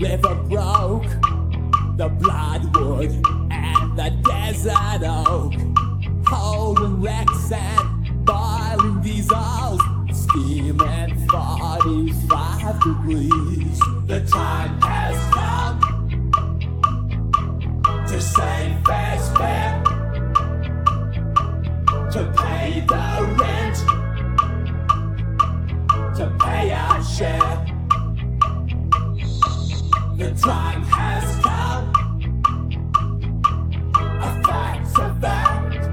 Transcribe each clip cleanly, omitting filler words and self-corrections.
river broke, the bloodwood and the desert oak, holding wrecks and boiling diesels, steaming 45 degrees. The time has come to save fair's fair, to pay the rent, to pay our share. The time has come, a fact's a fact,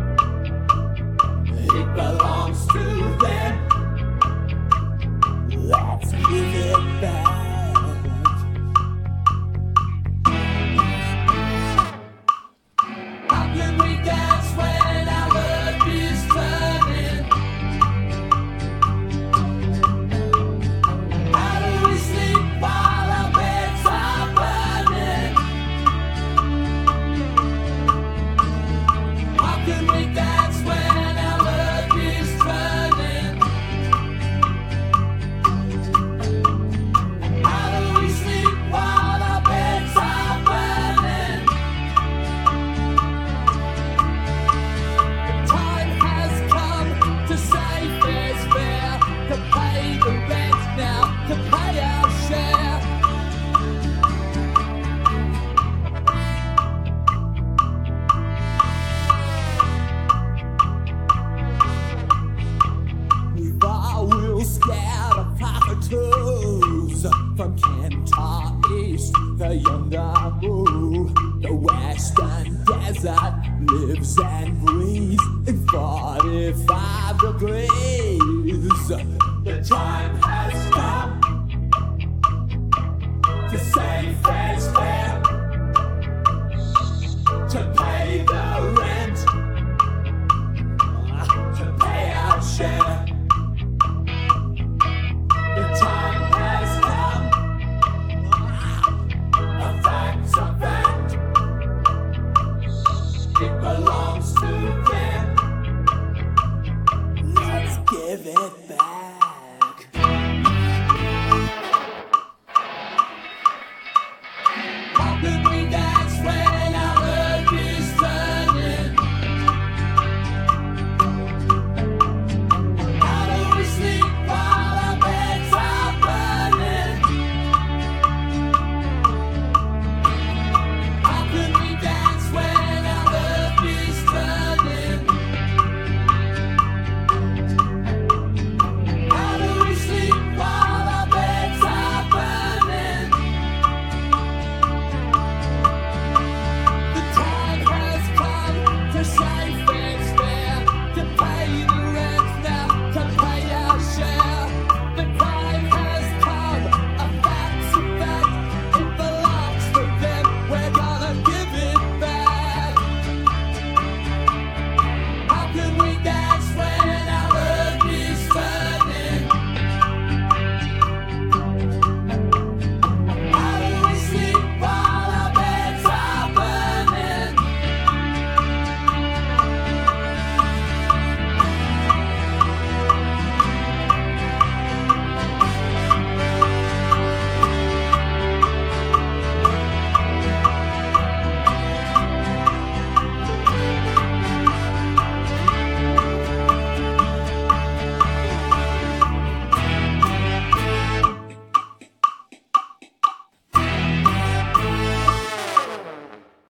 it belongs to them. Let's give it back. How can we dance when our earth is turning? How do we sleep while our beds are burning? How can we dance when our earth is turning? How do we sleep while our beds are burning? The time has come to save fair's fair, to pay the rent now, to pay our share. We've all scared of cockatoos from Kentar East, the Yungamu. The western desert lives and breathes in 45 degrees. The time has come to save fair's fair.